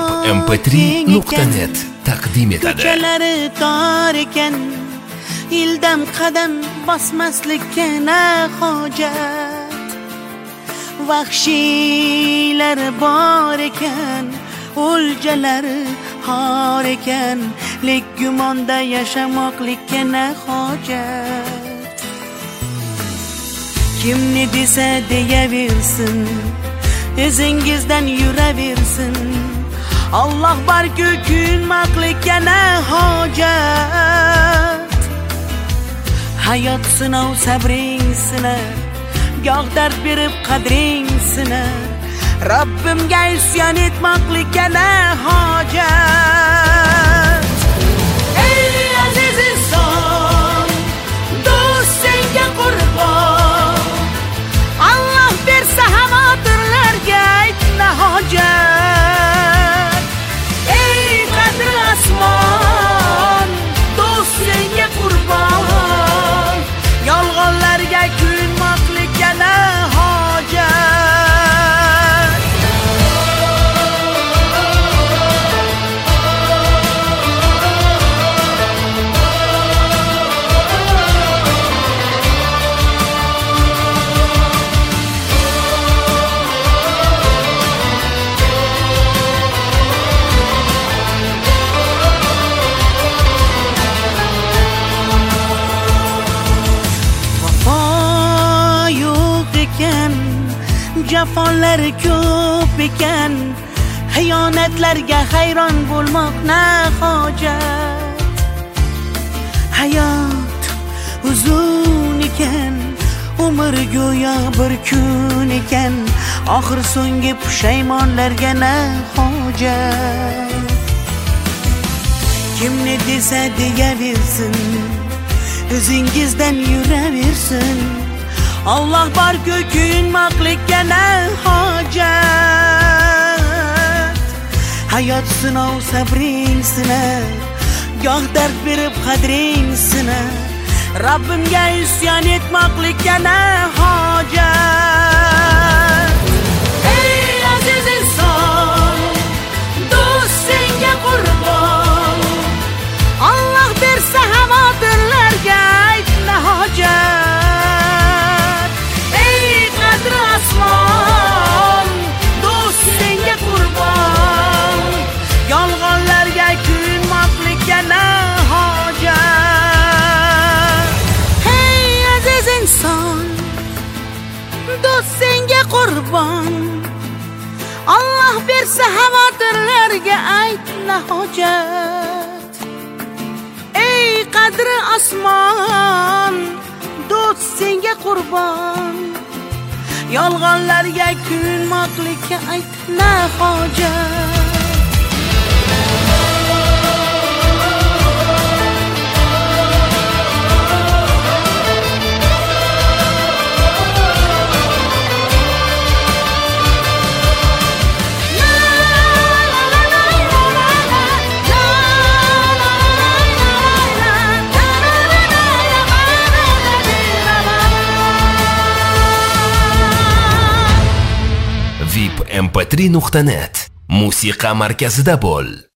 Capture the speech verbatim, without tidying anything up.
em p три nuqta net taqdim etadi. Ko'chalari tor ekan, ildam qadam bosmaslikka na hojat. Vahshiylar bor ekan, o'ljalari xor ekan, lek gumonda yashamoqlikka na hojat. Kimni desa deyaversin, o'zingizdan yuraversin. Allah barku kuyinmoqlikka na hojat. Hayot sinov sabring sinar, goh dard berib qadring sinar. Rabbimga isyon etmoqlikka na hojat. Ey aziz inson, do'st senga qurbon. Allah bersa xavotirlarga aytma hojat. Ey qadri asmon, do'st senga qurbon. Yolg'onlarga kuyinmoqlikka na hojat. Jafolar ko'p ekan, xiyonatlarga hayron bo'lmoq na hojat. Hayot uzun ekan, umr go'yo bir kun ekan, oxir so'nggi pushaymonlarga na hojat. Kimni desa deyaversin, o'zingizdan yuraversin. Allah barku kuyinmoqlikka na hojat. Hayot sinov sabring sinar, goh dard berib qadring sinar. Rabbimga isyon etmoqlikka na hojat. Ey aziz inson, do'st senga qurbon. Allah bersa xavotirlarga aytma hojat. Asmon, do'st senga qurbon. Yolg'onlarga kuyinmoqlikka na hojat. Hey aziz inson, do'st senga qurbon. Allah bersa xavotirlarga aytma hojat. Ey qadri asmon, do'st senga qurbon. Yolg'onlarga kuyinmoqlikka aytma hojat. em p три nuqta net musiqa markazida bo'l.